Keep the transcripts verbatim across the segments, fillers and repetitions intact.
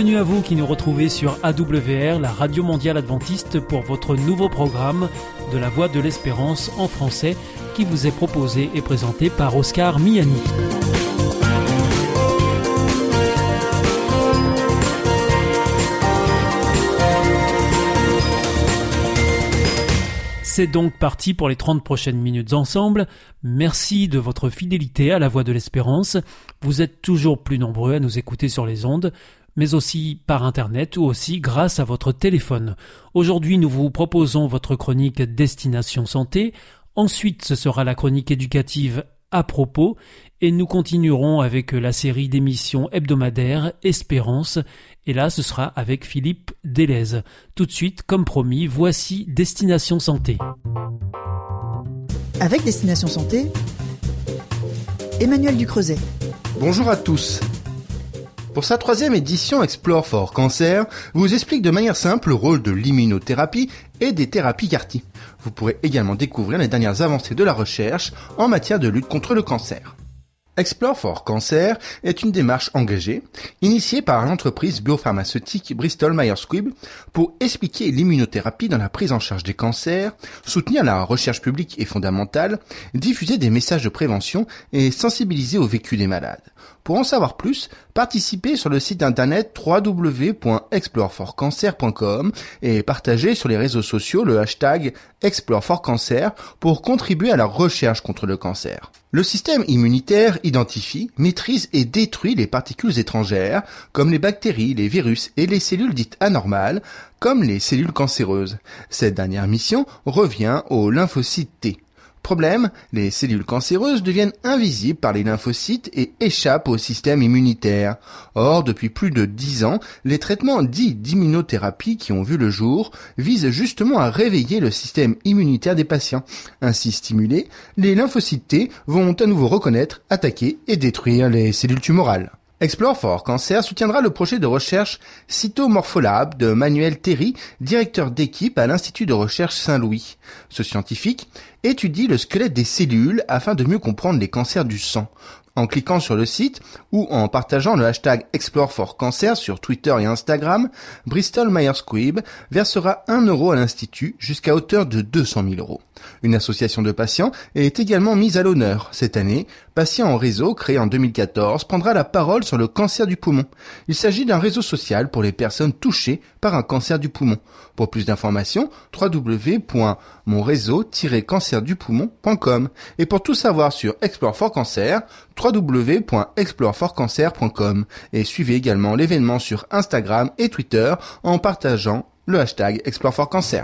Bienvenue à vous qui nous retrouvez sur A W R, la Radio Mondiale Adventiste, pour votre nouveau programme de la Voix de l'Espérance en français qui vous est proposé et présenté par Oscar Miani. C'est donc parti pour les trente prochaines minutes ensemble. Merci de votre fidélité à la Voix de l'Espérance. Vous êtes toujours plus nombreux à nous écouter sur les ondes, mais aussi par Internet ou aussi grâce à votre téléphone. Aujourd'hui, nous vous proposons votre chronique Destination Santé. Ensuite, ce sera la chronique éducative À propos. Et nous continuerons avec la série d'émissions hebdomadaires Espérance. Et là, ce sera avec Philippe Delez. Tout de suite, comme promis, voici Destination Santé. Avec Destination Santé, Emmanuel Ducreuset. Bonjour à tous. Pour sa troisième édition, Explore for Cancer vous explique de manière simple le rôle de l'immunothérapie et des thérapies C A R T. Vous pourrez également découvrir les dernières avancées de la recherche en matière de lutte contre le cancer. Explore for Cancer est une démarche engagée, initiée par l'entreprise biopharmaceutique Bristol Myers Squibb pour expliquer l'immunothérapie dans la prise en charge des cancers, soutenir la recherche publique et fondamentale, diffuser des messages de prévention et sensibiliser au vécu des malades. Pour en savoir plus, participez sur le site internet w w w point explore for cancer point com et partagez sur les réseaux sociaux le hashtag Explore for Cancer pour contribuer à la recherche contre le cancer. Le système immunitaire identifie, maîtrise et détruit les particules étrangères, comme les bactéries, les virus et les cellules dites anormales, comme les cellules cancéreuses. Cette dernière mission revient aux lymphocytes T. Problème, les cellules cancéreuses deviennent invisibles par les lymphocytes et échappent au système immunitaire. Or, depuis plus de dix ans, les traitements dits d'immunothérapie qui ont vu le jour visent justement à réveiller le système immunitaire des patients. Ainsi stimulés, les lymphocytes T vont à nouveau reconnaître, attaquer et détruire les cellules tumorales. Explore for Cancer soutiendra le projet de recherche Cytomorpholab de Manuel Théry, directeur d'équipe à l'Institut de recherche Saint-Louis. Ce scientifique étudie le squelette des cellules afin de mieux comprendre les cancers du sang. En cliquant sur le site ou en partageant le hashtag Explore for Cancer sur Twitter et Instagram, Bristol Myers Squibb versera un euro à l'Institut jusqu'à hauteur de deux cent mille euros. Une association de patients est également mise à l'honneur. Cette année, Patients en réseau, créé en deux mille quatorze, prendra la parole sur le cancer du poumon. Il s'agit d'un réseau social pour les personnes touchées par un cancer du poumon. Pour plus d'informations, w w w point mon réseau tiret cancer du poumon point com. Et pour tout savoir sur Explore for Cancer, w w w point explore for cancer point com. Et suivez également l'événement sur Instagram et Twitter en partageant le hashtag Explore for Cancer.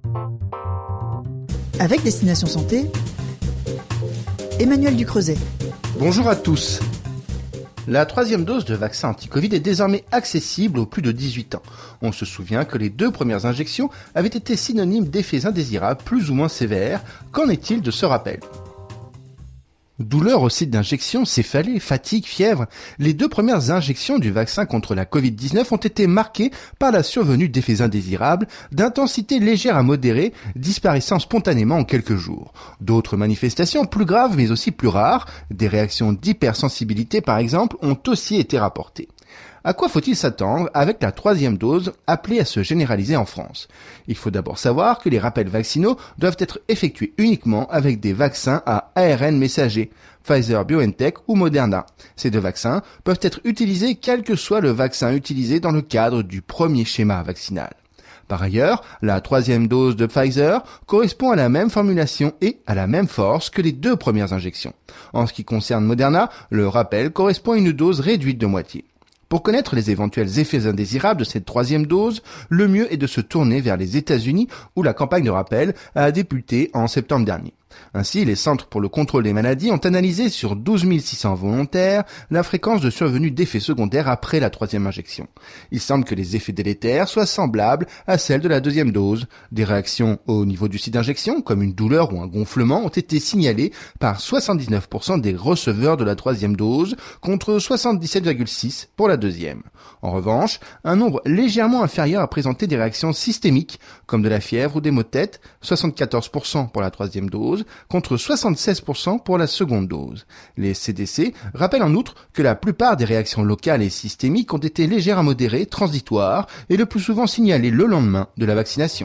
Avec Destination Santé, Emmanuel Ducreuset. Bonjour à tous. La troisième dose de vaccin anti-Covid est désormais accessible aux plus de dix-huit ans. On se souvient que les deux premières injections avaient été synonymes d'effets indésirables plus ou moins sévères. Qu'en est-il de ce rappel ? Douleur au site d'injection, céphalée, fatigue, fièvre. Les deux premières injections du vaccin contre la covid dix-neuf ont été marquées par la survenue d'effets indésirables, d'intensité légère à modérée, disparaissant spontanément en quelques jours. D'autres manifestations plus graves mais aussi plus rares, des réactions d'hypersensibilité par exemple, ont aussi été rapportées. À quoi faut-il s'attendre avec la troisième dose appelée à se généraliser en France ? Il faut d'abord savoir que les rappels vaccinaux doivent être effectués uniquement avec des vaccins à A R N messager, Pfizer-BioNTech ou Moderna. Ces deux vaccins peuvent être utilisés quel que soit le vaccin utilisé dans le cadre du premier schéma vaccinal. Par ailleurs, la troisième dose de Pfizer correspond à la même formulation et à la même force que les deux premières injections. En ce qui concerne Moderna, le rappel correspond à une dose réduite de moitié. Pour connaître les éventuels effets indésirables de cette troisième dose, le mieux est de se tourner vers les États-Unis où la campagne de rappel a débuté en septembre dernier. Ainsi, les Centres pour le contrôle des maladies ont analysé sur douze mille six cents volontaires la fréquence de survenue d'effets secondaires après la troisième injection. Il semble que les effets délétères soient semblables à celles de la deuxième dose. Des réactions au niveau du site d'injection, comme une douleur ou un gonflement, ont été signalées par soixante-dix-neuf pour cent des receveurs de la troisième dose contre soixante-dix-sept virgule six pour la deuxième. En revanche, un nombre légèrement inférieur a présenté des réactions systémiques, comme de la fièvre ou des maux de tête, soixante-quatorze pour cent pour la troisième dose, dose contre soixante-seize pour cent pour la seconde dose. Les C D C rappellent en outre que la plupart des réactions locales et systémiques ont été légères à modérées, transitoires et le plus souvent signalées le lendemain de la vaccination.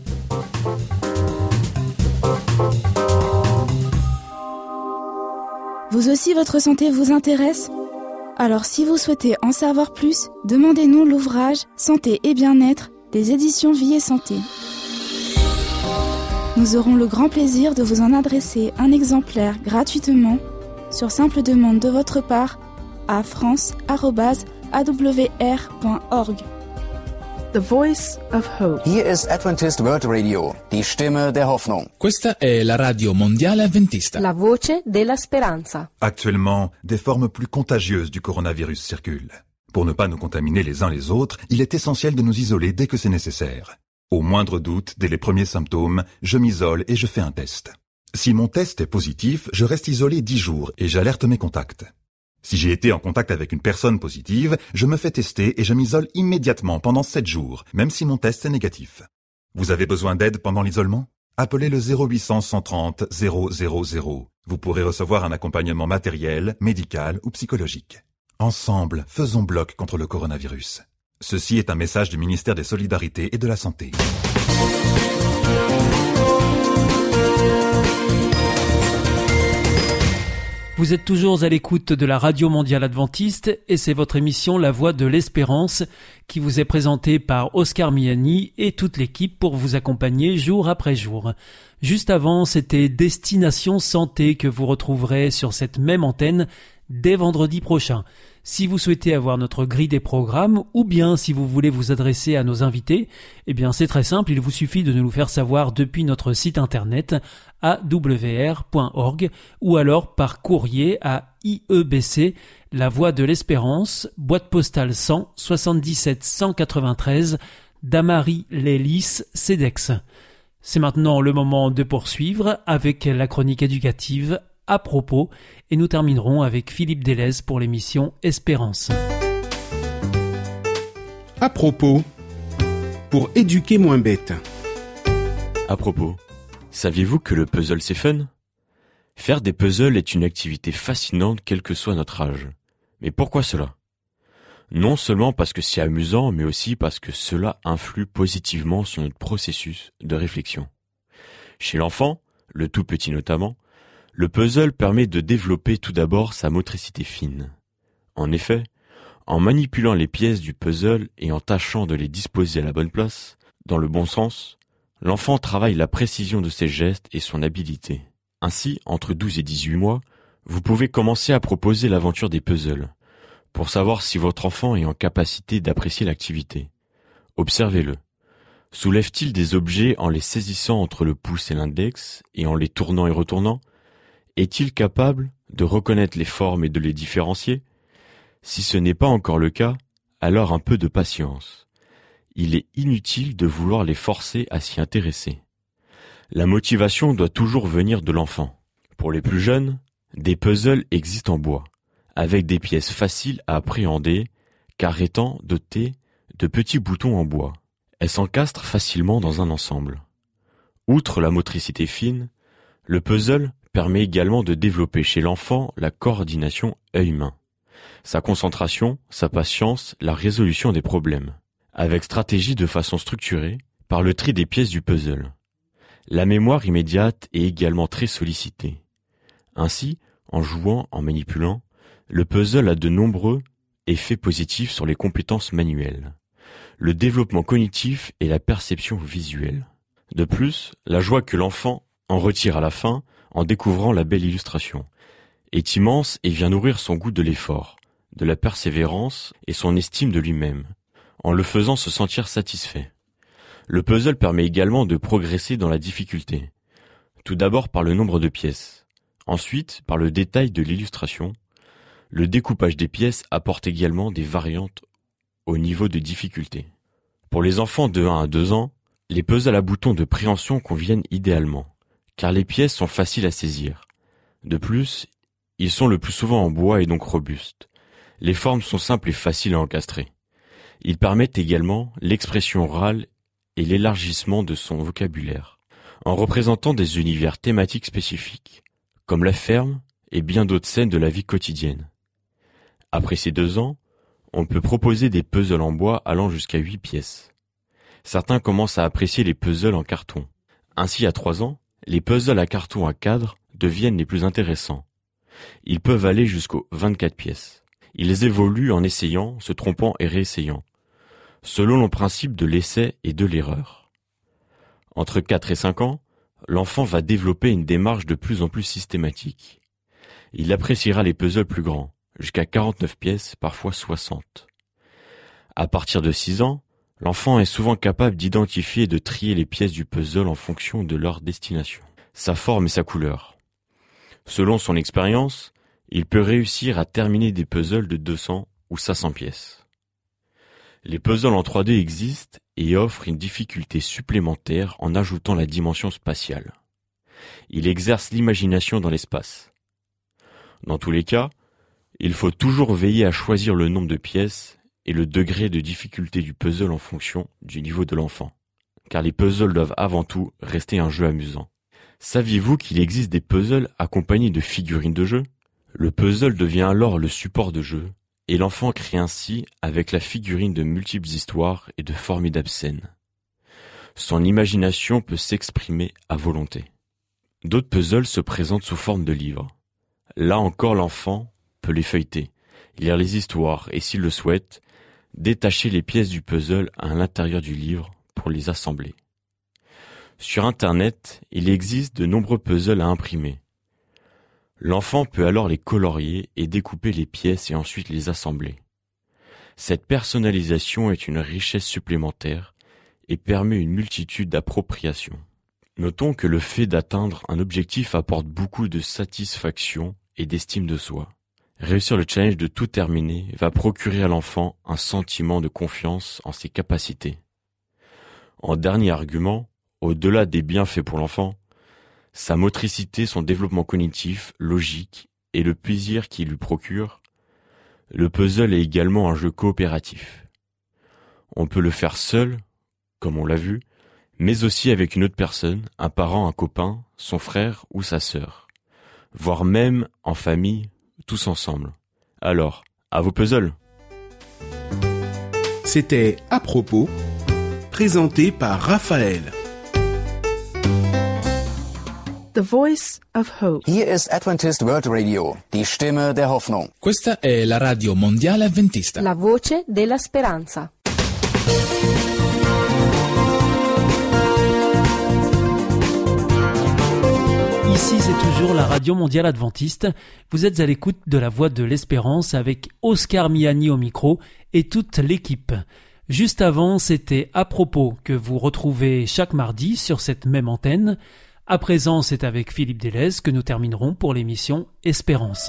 Vous aussi, votre santé vous intéresse ? Alors si vous souhaitez en savoir plus, demandez-nous l'ouvrage Santé et bien-être des éditions Vie et Santé. Nous aurons le grand plaisir de vous en adresser un exemplaire gratuitement sur simple demande de votre part à france arobase a w r point org. The Voice of Hope. Hier ist Adventist World Radio, die Stimme der Hoffnung. Questa è la radio mondiale avventista. La voce della speranza. Actuellement, des formes plus contagieuses du coronavirus circulent. Pour ne pas nous contaminer les uns les autres, il est essentiel de nous isoler dès que c'est nécessaire. Au moindre doute, dès les premiers symptômes, je m'isole et je fais un test. Si mon test est positif, je reste isolé dix jours et j'alerte mes contacts. Si j'ai été en contact avec une personne positive, je me fais tester et je m'isole immédiatement pendant sept jours, même si mon test est négatif. Vous avez besoin d'aide pendant l'isolement ? Appelez le zéro huit cent, cent trente, zéro zéro zéro. Vous pourrez recevoir un accompagnement matériel, médical ou psychologique. Ensemble, faisons bloc contre le coronavirus. Ceci est un message du ministère des Solidarités et de la Santé. Vous êtes toujours à l'écoute de la Radio Mondiale Adventiste et c'est votre émission La Voix de l'Espérance qui vous est présentée par Oscar Miani et toute l'équipe pour vous accompagner jour après jour. Juste avant, c'était Destination Santé que vous retrouverez sur cette même antenne dès vendredi prochain. Si vous souhaitez avoir notre grille des programmes ou bien si vous voulez vous adresser à nos invités, eh bien c'est très simple, il vous suffit de nous le faire savoir depuis notre site internet a w r point org ou alors par courrier à I E B C, La Voix de l'Espérance, boîte postale cent, soixante-dix-sept cent quatre-vingt-treize, Damary-Lélis, Cedex. C'est maintenant le moment de poursuivre avec la chronique éducative à propos et nous terminerons avec Philippe Delez pour l'émission Espérance. À propos, pour éduquer moins bête. À propos, saviez-vous que le puzzle c'est fun ? Faire des puzzles est une activité fascinante quel que soit notre âge. Mais pourquoi cela ? Non seulement parce que c'est amusant, mais aussi parce que cela influe positivement sur notre processus de réflexion. Chez l'enfant, le tout petit notamment, le puzzle permet de développer tout d'abord sa motricité fine. En effet, en manipulant les pièces du puzzle et en tâchant de les disposer à la bonne place, dans le bon sens, l'enfant travaille la précision de ses gestes et son habileté. Ainsi, entre douze et dix-huit mois, vous pouvez commencer à proposer l'aventure des puzzles, pour savoir si votre enfant est en capacité d'apprécier l'activité. Observez-le. Soulève-t-il des objets en les saisissant entre le pouce et l'index et en les tournant et retournant ? Est-il capable de reconnaître les formes et de les différencier ? Si ce n'est pas encore le cas, alors un peu de patience. Il est inutile de vouloir les forcer à s'y intéresser. La motivation doit toujours venir de l'enfant. Pour les plus jeunes, des puzzles existent en bois, avec des pièces faciles à appréhender, car étant dotées de petits boutons en bois. Elles s'encastrent facilement dans un ensemble. Outre la motricité fine, le puzzle permet également de développer chez l'enfant la coordination œil-main, sa concentration, sa patience, la résolution des problèmes, avec stratégie de façon structurée par le tri des pièces du puzzle. La mémoire immédiate est également très sollicitée. Ainsi, en jouant, en manipulant, le puzzle a de nombreux effets positifs sur les compétences manuelles, le développement cognitif et la perception visuelle. De plus, la joie que l'enfant en retire à la fin en découvrant la belle illustration, est immense et vient nourrir son goût de l'effort, de la persévérance et son estime de lui-même, en le faisant se sentir satisfait. Le puzzle permet également de progresser dans la difficulté, tout d'abord par le nombre de pièces, ensuite par le détail de l'illustration. Le découpage des pièces apporte également des variantes au niveau de difficulté. Pour les enfants de un à deux ans, les puzzles à boutons de préhension conviennent idéalement, car les pièces sont faciles à saisir. De plus, ils sont le plus souvent en bois et donc robustes. Les formes sont simples et faciles à encastrer. Ils permettent également l'expression orale et l'élargissement de son vocabulaire. en représentant des univers thématiques spécifiques, comme la ferme et bien d'autres scènes de la vie quotidienne. Après ces deux ans, on peut proposer des puzzles en bois allant jusqu'à huit pièces. Certains commencent à apprécier les puzzles en carton. Ainsi, à trois ans, les puzzles à carton à cadre deviennent les plus intéressants. Ils peuvent aller jusqu'aux vingt-quatre pièces. Ils évoluent en essayant, se trompant et réessayant, selon le principe de l'essai et de l'erreur. Entre quatre et cinq ans, l'enfant va développer une démarche de plus en plus systématique. Il appréciera les puzzles plus grands, jusqu'à quarante-neuf pièces, parfois soixante. À partir de six ans, l'enfant est souvent capable d'identifier et de trier les pièces du puzzle en fonction de leur destination, sa forme et sa couleur. Selon son expérience, il peut réussir à terminer des puzzles de deux cents ou cinq cents pièces. Les puzzles en trois D existent et offrent une difficulté supplémentaire en ajoutant la dimension spatiale. Il exerce l'imagination dans l'espace. Dans tous les cas, il faut toujours veiller à choisir le nombre de pièces et le degré de difficulté du puzzle en fonction du niveau de l'enfant, car les puzzles doivent avant tout rester un jeu amusant. Saviez-vous qu'il existe des puzzles accompagnés de figurines de jeu ? Le puzzle devient alors le support de jeu, et l'enfant crée ainsi avec la figurine de multiples histoires et de formidables scènes. Son imagination peut s'exprimer à volonté. D'autres puzzles se présentent sous forme de livres. Là encore, l'enfant peut les feuilleter, lire les histoires et, s'il le souhaite, détacher les pièces du puzzle à l'intérieur du livre pour les assembler. Sur Internet, il existe de nombreux puzzles à imprimer. L'enfant peut alors les colorier et découper les pièces et ensuite les assembler. Cette personnalisation est une richesse supplémentaire et permet une multitude d'appropriations. Notons que le fait d'atteindre un objectif apporte beaucoup de satisfaction et d'estime de soi. Réussir le challenge de tout terminer va procurer à l'enfant un sentiment de confiance en ses capacités. En dernier argument, au-delà des bienfaits pour l'enfant, sa motricité, son développement cognitif, logique et le plaisir qu'il lui procure, le puzzle est également un jeu coopératif. On peut le faire seul, comme on l'a vu, mais aussi avec une autre personne, un parent, un copain, son frère ou sa sœur, voire même en famille, tous ensemble. Alors, à vos puzzles. C'était À propos, présenté par Raphaël. The Voice of Hope. Hier ist Adventist World Radio, die Stimme der Hoffnung. Questa è la radio mondiale adventista. La voce della speranza. Ici, c'est toujours la radio mondiale adventiste. Vous êtes à l'écoute de la voix de l'espérance avec Oscar Miani au micro et toute l'équipe. Juste avant, c'était À propos que vous retrouvez chaque mardi sur cette même antenne. À présent, c'est avec Philippe Delez que nous terminerons pour l'émission Espérance.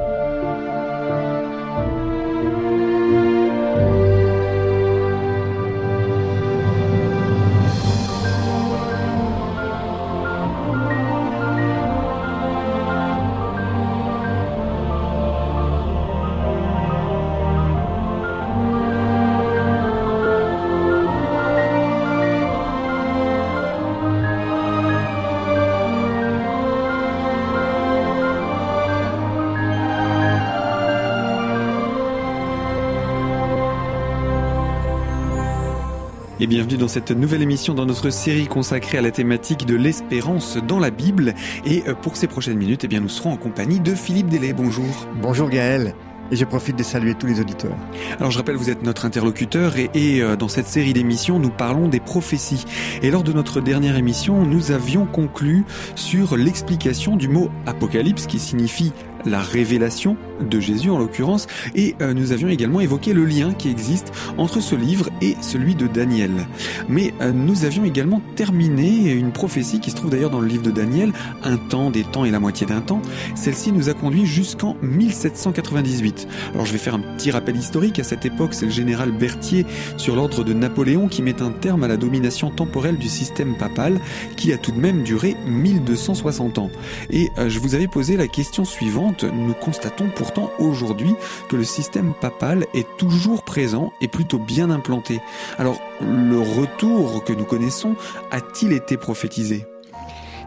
Et bienvenue dans cette nouvelle émission dans notre série consacrée à la thématique de l'espérance dans la Bible. Et pour ces prochaines minutes, eh bien, nous serons en compagnie de Philippe Delay. Bonjour. Bonjour Gaël. Et je profite de saluer tous les auditeurs. Alors je rappelle, vous êtes notre interlocuteur et, et euh, dans cette série d'émissions, nous parlons des prophéties. Et lors de notre dernière émission, nous avions conclu sur l'explication du mot apocalypse qui signifie la révélation de Jésus en l'occurrence, et euh, nous avions également évoqué le lien qui existe entre ce livre et celui de Daniel. Mais euh, nous avions également terminé une prophétie qui se trouve d'ailleurs dans le livre de Daniel, un temps, des temps et la moitié d'un temps. Celle-ci nous a conduit jusqu'en mille sept cent quatre-vingt-dix-huit. Alors je vais faire un petit rappel historique. À cette époque, c'est le général Berthier, sur l'ordre de Napoléon, qui met un terme à la domination temporelle du système papal, qui a tout de même duré mille deux cent soixante ans. Et euh, je vous avais posé la question suivante. Nous constatons pourtant aujourd'hui que le système papal est toujours présent et plutôt bien implanté. Alors, le retour que nous connaissons a-t-il été prophétisé ?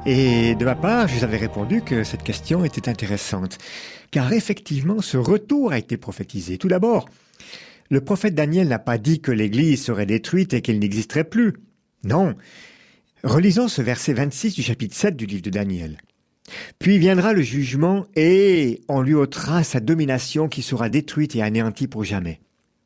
Et de ma part, je vous avais répondu que cette question était intéressante, car effectivement, ce retour a été prophétisé. Tout d'abord, le prophète Daniel n'a pas dit que l'Église serait détruite et qu'elle n'existerait plus. Non. Relisons ce verset vingt-six du chapitre sept du livre de Daniel. « Puis viendra le jugement et on lui ôtera sa domination qui sera détruite et anéantie pour jamais. »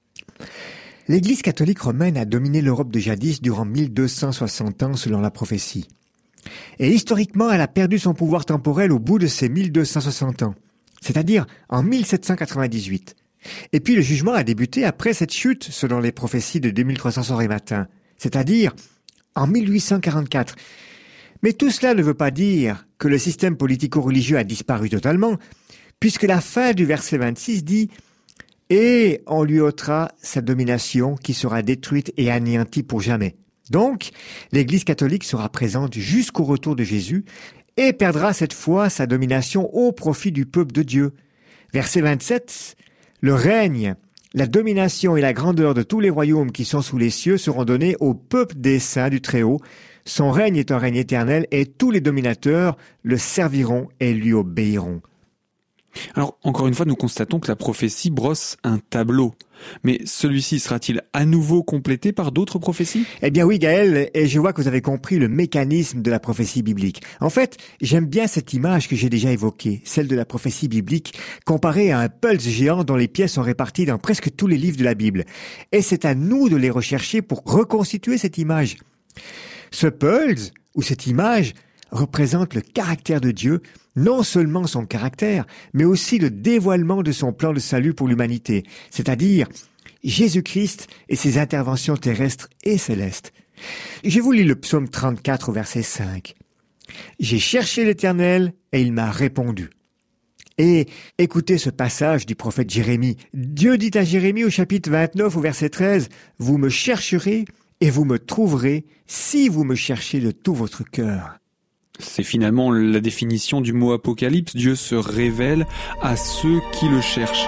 L'Église catholique romaine a dominé l'Europe de jadis durant mille deux cent soixante ans selon la prophétie. Et historiquement, elle a perdu son pouvoir temporel au bout de ces mille deux cent soixante ans, c'est-à-dire en mille sept cent quatre-vingt-dix-huit. Et puis le jugement a débuté après cette chute selon les prophéties de deux mille trois cents soir et matin, c'est-à-dire en mille huit cent quarante-quatre. Mais tout cela ne veut pas dire que le système politico-religieux a disparu totalement, puisque la fin du verset vingt-six dit « Et on lui ôtera sa domination qui sera détruite et anéantie pour jamais. » Donc, l'Église catholique sera présente jusqu'au retour de Jésus et perdra cette fois sa domination au profit du peuple de Dieu. Verset vingt-sept, le règne, la domination et la grandeur de tous les royaumes qui sont sous les cieux seront donnés au peuple des saints du Très-Haut. Son règne est un règne éternel et tous les dominateurs le serviront et lui obéiront. Alors, encore une fois, nous constatons que la prophétie brosse un tableau. Mais celui-ci sera-t-il à nouveau complété par d'autres prophéties ? Eh bien oui, Gaël, et je vois que vous avez compris le mécanisme de la prophétie biblique. En fait, j'aime bien cette image que j'ai déjà évoquée, celle de la prophétie biblique, comparée à un pulse géant dont les pièces sont réparties dans presque tous les livres de la Bible. Et c'est à nous de les rechercher pour reconstituer cette image. Ce pulse, ou cette image, représente le caractère de Dieu, non seulement son caractère, mais aussi le dévoilement de son plan de salut pour l'humanité, c'est-à-dire Jésus-Christ et ses interventions terrestres et célestes. Je vous lis le psaume trente-quatre au verset cinq. « J'ai cherché l'Éternel et il m'a répondu. » Et écoutez ce passage du prophète Jérémie. Dieu dit à Jérémie au chapitre vingt-neuf au verset treize, « Vous me chercherez et vous me trouverez si vous me cherchez de tout votre cœur. » C'est finalement la définition du mot apocalypse. Dieu se révèle à ceux qui le cherchent.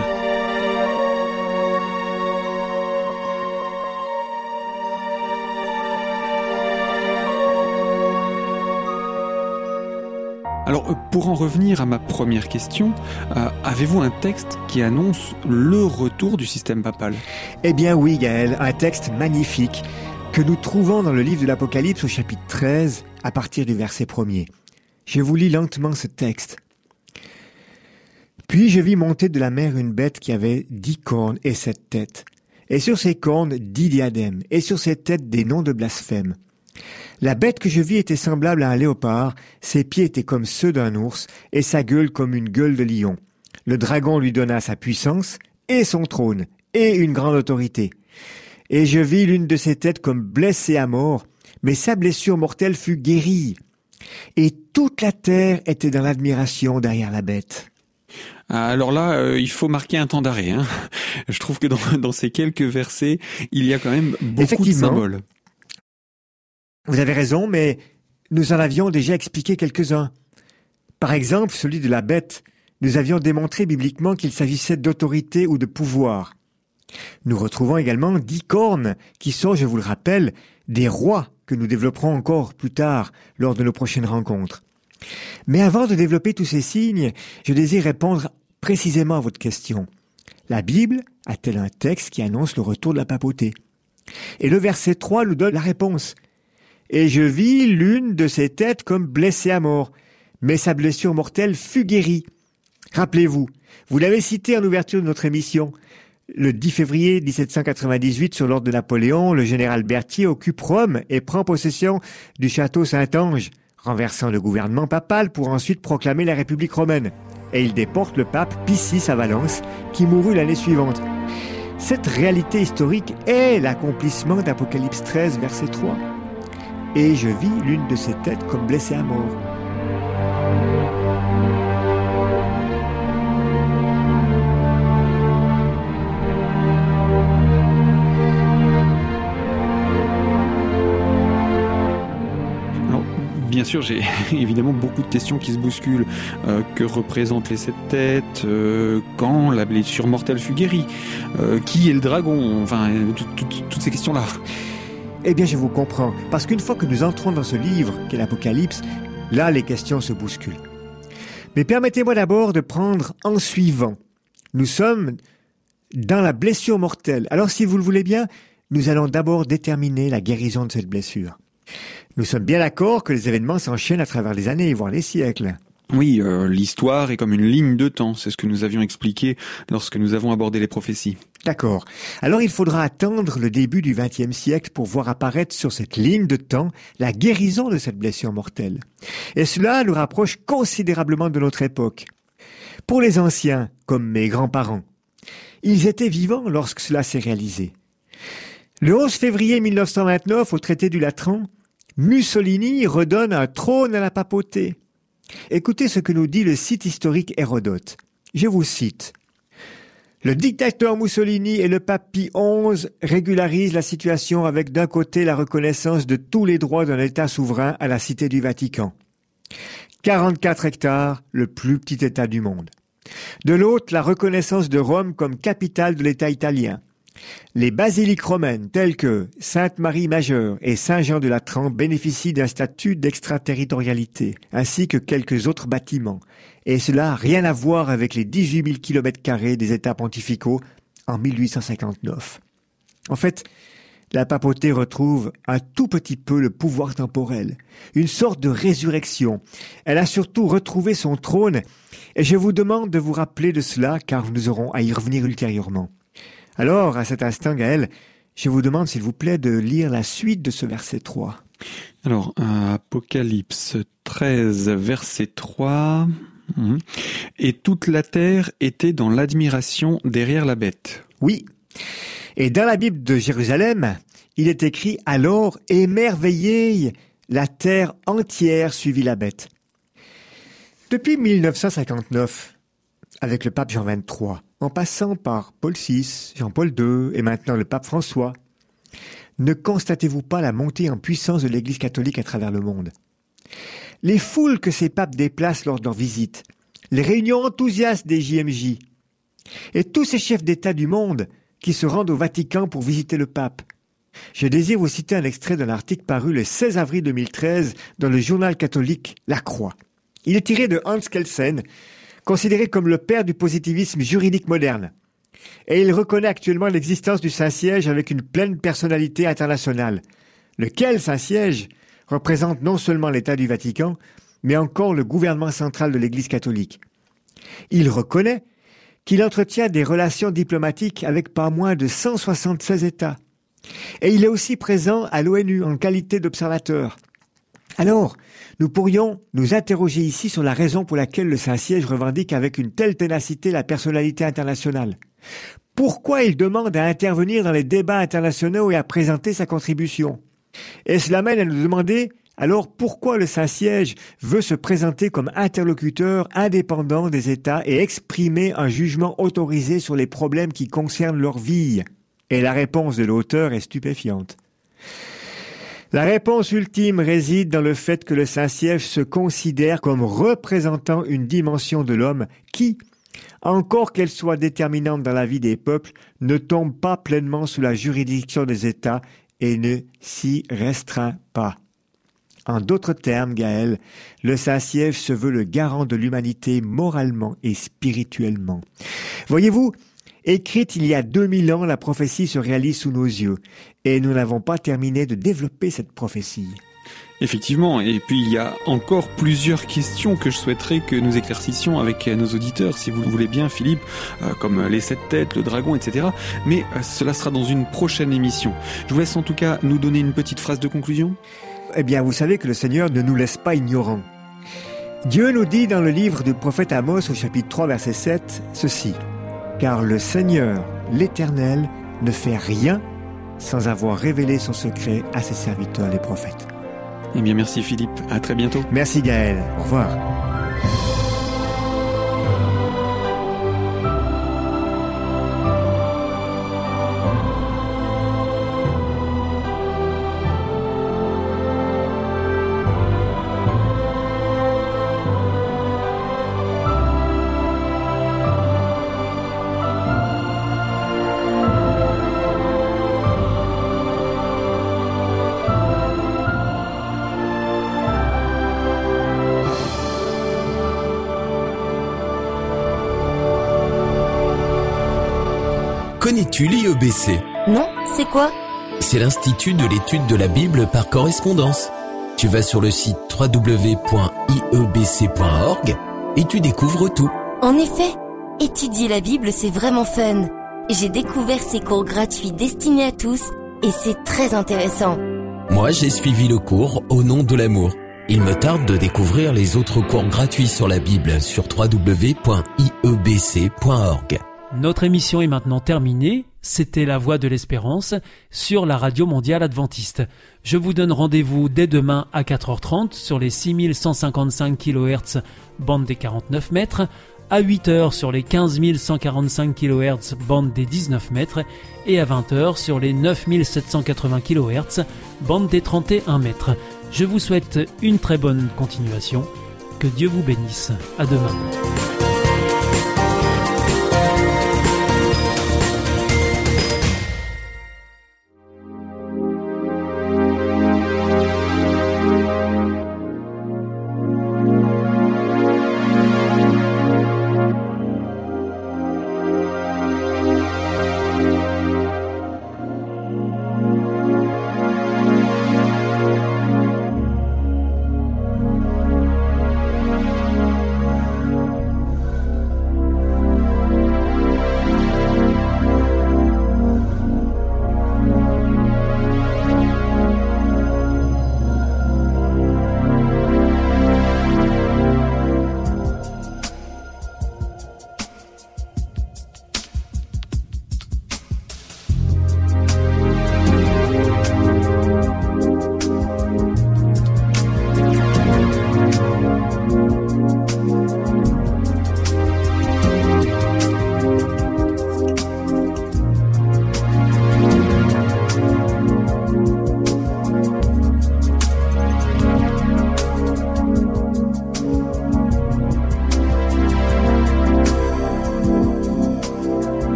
Alors, pour en revenir à ma première question, euh, avez-vous un texte qui annonce le retour du système papal ? Eh bien oui, Gaël, un texte magnifique que nous trouvons dans le livre de l'Apocalypse au chapitre treize, à partir du verset premier. Je vous lis lentement ce texte. « Puis je vis monter de la mer une bête qui avait dix cornes et sept têtes, et sur ses cornes dix diadèmes, et sur ses têtes des noms de blasphème. La bête que je vis était semblable à un léopard, ses pieds étaient comme ceux d'un ours, et sa gueule comme une gueule de lion. Le dragon lui donna sa puissance, et son trône, et une grande autorité. Et je vis l'une de ses têtes comme blessée à mort, mais sa blessure mortelle fut guérie. Et toute la terre était dans l'admiration derrière la bête. » Alors là, euh, il faut marquer un temps d'arrêt. Hein. Je trouve que dans, dans ces quelques versets, il y a quand même beaucoup de symboles. Vous avez raison, mais nous en avions déjà expliqué quelques-uns. Par exemple, celui de la bête. Nous avions démontré bibliquement qu'il s'agissait d'autorité ou de pouvoir. Nous retrouvons également dix cornes, qui sont, je vous le rappelle, des rois que nous développerons encore plus tard lors de nos prochaines rencontres. Mais avant de développer tous ces signes, je désire répondre précisément à votre question. La Bible a-t-elle un texte qui annonce le retour de la papauté ? Et le verset trois nous donne la réponse. « Et je vis l'une de ses têtes comme blessée à mort, mais sa blessure mortelle fut guérie. » Rappelez-vous, vous l'avez cité en ouverture de notre émission. Le dix février dix-sept cent quatre-vingt-dix-huit, sur l'ordre de Napoléon, le général Berthier occupe Rome et prend possession du château Saint-Ange, renversant le gouvernement papal pour ensuite proclamer la République romaine. Et il déporte le pape Pie six à Valence, qui mourut l'année suivante. Cette réalité historique est l'accomplissement d'Apocalypse treize, verset trois. « Et je vis l'une de ses têtes comme blessée à mort. » Bien sûr, j'ai évidemment beaucoup de questions qui se bousculent. Euh, que représentent les sept têtes ? euh, Quand la blessure mortelle fut guérie ? euh, Qui est le dragon ? Enfin, tout, tout, toutes ces questions-là. Eh bien, je vous comprends. Parce qu'une fois que nous entrons dans ce livre, qu'est l'Apocalypse, Là, les questions se bousculent. Mais permettez-moi d'abord de prendre en suivant. Nous sommes dans la blessure mortelle. Alors, si vous le voulez bien, nous allons d'abord déterminer la guérison de cette blessure. Nous sommes bien d'accord que les événements s'enchaînent à travers les années, voire les siècles. Oui, euh, l'histoire est comme une ligne de temps, c'est ce que nous avions expliqué lorsque nous avons abordé les prophéties. D'accord. Alors il faudra attendre le début du vingtième siècle pour voir apparaître sur cette ligne de temps la guérison de cette blessure mortelle. Et cela nous rapproche considérablement de notre époque. Pour les anciens, comme mes grands-parents, ils étaient vivants lorsque cela s'est réalisé. Le onze février mille neuf cent vingt-neuf, au traité du Latran, Mussolini redonne un trône à la papauté. Écoutez ce que nous dit le site historique Hérodote. Je vous cite. Le dictateur Mussolini et le pape Pie onze régularisent la situation avec d'un côté la reconnaissance de tous les droits d'un État souverain à la Cité du Vatican. quarante-quatre hectares, le plus petit État du monde. De l'autre, la reconnaissance de Rome comme capitale de l'État italien. Les basiliques romaines telles que Sainte-Marie-Majeure et Saint-Jean-de-Latran bénéficient d'un statut d'extraterritorialité, ainsi que quelques autres bâtiments. Et cela n'a rien à voir avec les dix-huit mille kilomètres carrés des États pontificaux en mille huit cent cinquante-neuf. En fait, la papauté retrouve un tout petit peu le pouvoir temporel, une sorte de résurrection. Elle a surtout retrouvé son trône, et je vous demande de vous rappeler de cela, car nous aurons à y revenir ultérieurement. Alors, à cet instant, Gaël, je vous demande, s'il vous plaît, de lire la suite de ce verset trois. Alors, Apocalypse treize, verset trois... Et toute la terre était dans l'admiration derrière la bête. Oui. Et dans la Bible de Jérusalem, il est écrit « Alors, émerveillez, la terre entière suivit la bête ». Depuis mille neuf cent cinquante-neuf, avec le pape Jean vingt-trois, en passant par Paul six, Jean-Paul deux et maintenant le pape François, ne constatez-vous pas la montée en puissance de l'Église catholique à travers le monde ? Les foules que ces papes déplacent lors de leurs visites, les réunions enthousiastes des J M J, et tous ces chefs d'État du monde qui se rendent au Vatican pour visiter le pape. Je désire vous citer un extrait d'un article paru le seize avril deux mille treize dans le journal catholique La Croix. Il est tiré de Hans Kelsen, considéré comme le père du positivisme juridique moderne. Et il reconnaît actuellement l'existence du Saint-Siège avec une pleine personnalité internationale. Lequel Saint-Siège représente non seulement l'État du Vatican, mais encore le gouvernement central de l'Église catholique. Il reconnaît qu'il entretient des relations diplomatiques avec pas moins de cent soixante-seize États. Et il est aussi présent à l'O N U en qualité d'observateur. Alors, nous pourrions nous interroger ici sur la raison pour laquelle le Saint-Siège revendique avec une telle ténacité la personnalité internationale. Pourquoi il demande à intervenir dans les débats internationaux et à présenter sa contribution ? Et cela mène à nous demander, alors pourquoi le Saint-Siège veut se présenter comme interlocuteur indépendant des États et exprimer un jugement autorisé sur les problèmes qui concernent leur vie ? Et la réponse de l'auteur est stupéfiante. La réponse ultime réside dans le fait que le Saint-Siège se considère comme représentant une dimension de l'homme qui, encore qu'elle soit déterminante dans la vie des peuples, ne tombe pas pleinement sous la juridiction des États et ne s'y restreint pas. En d'autres termes, Gaël, le Saint-Siège se veut le garant de l'humanité moralement et spirituellement. Voyez-vous, écrite il y a deux mille ans, la prophétie se réalise sous nos yeux, et nous n'avons pas terminé de développer cette prophétie. Effectivement, et puis il y a encore plusieurs questions que je souhaiterais que nous éclaircissions avec nos auditeurs, si vous le voulez bien, Philippe, euh, comme les sept têtes, le dragon, et cetera. Mais euh, cela sera dans une prochaine émission. Je vous laisse en tout cas nous donner une petite phrase de conclusion. Eh bien, vous savez que le Seigneur ne nous laisse pas ignorants. Dieu nous dit dans le livre du prophète Amos au chapitre trois, verset sept, ceci. « Car le Seigneur, l'Éternel, ne fait rien sans avoir révélé son secret à ses serviteurs les prophètes. » Eh bien, merci Philippe. À très bientôt. Merci Gaël. Au revoir. Connais-tu l'I E B C ? Non, c'est quoi ? C'est l'Institut de l'étude de la Bible par correspondance. Tu vas sur le site w w w point i e b c point org et tu découvres tout. En effet, étudier la Bible, c'est vraiment fun. J'ai découvert ces cours gratuits destinés à tous et c'est très intéressant. Moi, j'ai suivi le cours Au nom de l'amour. Il me tarde de découvrir les autres cours gratuits sur la Bible sur w w w point i e b c point org. Notre émission est maintenant terminée. C'était La Voix de l'Espérance sur la Radio Mondiale Adventiste. Je vous donne rendez-vous dès demain à quatre heures trente sur les six mille cent cinquante-cinq kilohertz bande des quarante-neuf mètres, à huit heures sur les quinze mille cent quarante-cinq kilohertz bande des dix-neuf mètres et à vingt heures sur les neuf mille sept cent quatre-vingts kilohertz bande des trente et un mètres. Je vous souhaite une très bonne continuation. Que Dieu vous bénisse. À demain.